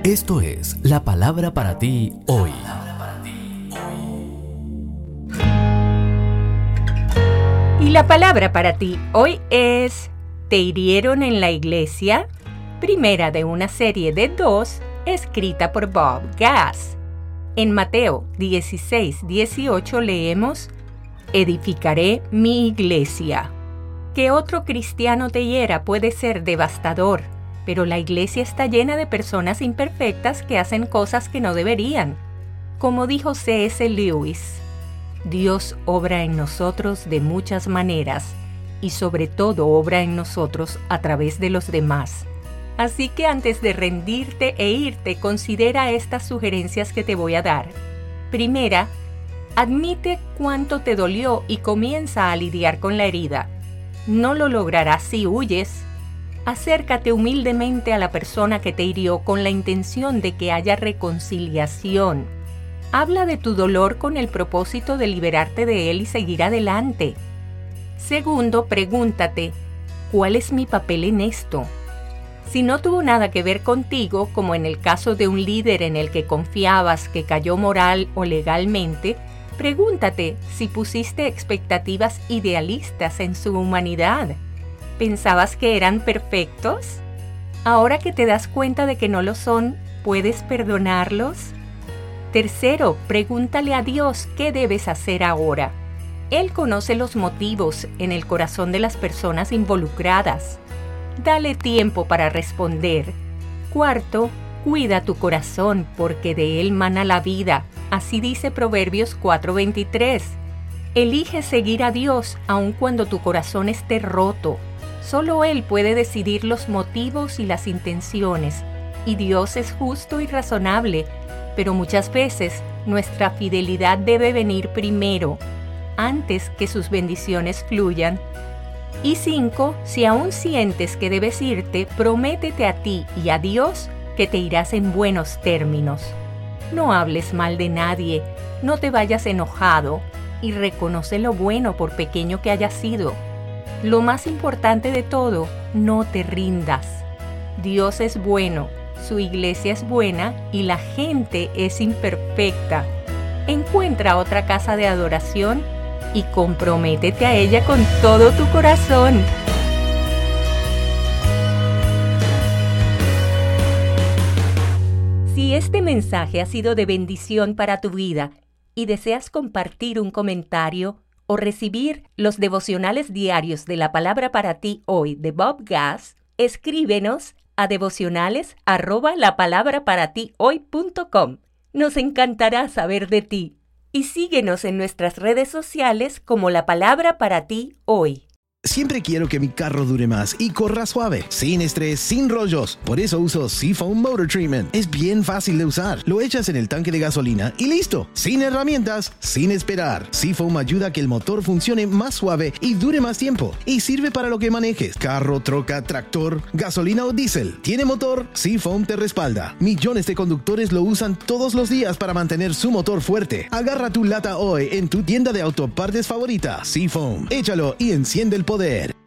Esto es la palabra para ti hoy. Y la palabra para ti hoy es: ¿te hirieron en la iglesia? Primera de una serie de 2, escrita por Bob Gass. En Mateo 16:18 leemos: edificaré mi iglesia. Que otro cristiano te hiera puede ser devastador, pero la iglesia está llena de personas imperfectas que hacen cosas que no deberían. Como dijo C.S. Lewis, Dios obra en nosotros de muchas maneras y sobre todo obra en nosotros a través de los demás. Así que antes de rendirte e irte, considera estas sugerencias que te voy a dar. Primera, admite cuánto te dolió y comienza a lidiar con la herida. No lo lograrás si huyes. Acércate humildemente a la persona que te hirió con la intención de que haya reconciliación. Habla de tu dolor con el propósito de liberarte de él y seguir adelante. Segundo, pregúntate, ¿cuál es mi papel en esto? Si no tuvo nada que ver contigo, como en el caso de un líder en el que confiabas que cayó moral o legalmente, pregúntate si pusiste expectativas idealistas en su humanidad. ¿Pensabas que eran perfectos? Ahora que te das cuenta de que no lo son, ¿puedes perdonarlos? Tercero, pregúntale a Dios qué debes hacer ahora. Él conoce los motivos en el corazón de las personas involucradas. Dale tiempo para responder. Cuarto, cuida tu corazón porque de él mana la vida. Así dice Proverbios 4:23. Elige seguir a Dios aun cuando tu corazón esté roto. Solo Él puede decidir los motivos y las intenciones, y Dios es justo y razonable, pero muchas veces nuestra fidelidad debe venir primero, antes que sus bendiciones fluyan. Y 5, si aún sientes que debes irte, prométete a ti y a Dios que te irás en buenos términos. No hables mal de nadie, no te vayas enojado, y reconoce lo bueno por pequeño que haya sido. Lo más importante de todo, no te rindas. Dios es bueno, su iglesia es buena y la gente es imperfecta. Encuentra otra casa de adoración y comprométete a ella con todo tu corazón. Si este mensaje ha sido de bendición para tu vida y deseas compartir un comentario o recibir los devocionales diarios de la palabra para ti hoy de Bob Gass, escríbenos a devocionales@lapalabraparatihoy.com. Nos encantará saber de ti. Y síguenos en nuestras redes sociales como La Palabra para ti hoy. Siempre quiero que mi carro dure más y corra suave, sin estrés, sin rollos. Por eso uso Seafoam Motor Treatment. Es bien fácil de usar. Lo echas en el tanque de gasolina y listo. Sin herramientas, sin esperar. Seafoam ayuda a que el motor funcione más suave y dure más tiempo. Y sirve para lo que manejes. Carro, troca, tractor, gasolina o diésel. ¿Tiene motor? Seafoam te respalda. Millones de conductores lo usan todos los días para mantener su motor fuerte. Agarra tu lata hoy en tu tienda de autopartes favorita. Seafoam. Échalo y enciende el poder.